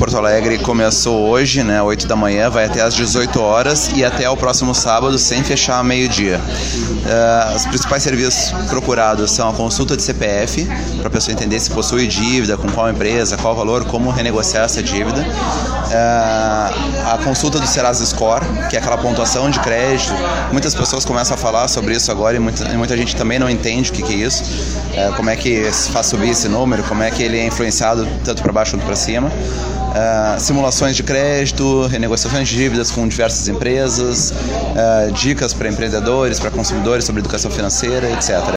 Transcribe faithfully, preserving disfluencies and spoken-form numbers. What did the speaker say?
Porto Alegre começou hoje, né, oito da manhã, vai até às dezoito horas e até o próximo sábado, sem fechar a meio-dia. Uh, os principais serviços procurados são a consulta de C P F, para a pessoa entender se possui dívida, com qual empresa, qual valor, como renegociar essa dívida. Uh, a consulta do Serasa Score, que é aquela pontuação de crédito. Muitas pessoas começam a falar sobre isso agora e muita, e muita gente também não entende o que, que é isso, uh, como é que se faz subir esse número, como é que ele é influenciado tanto para baixo quanto para cima. Uh, simulações de crédito, renegociações de dívidas com diversas empresas, uh, dicas para empreendedores, para consumidores sobre educação financeira, etcétera.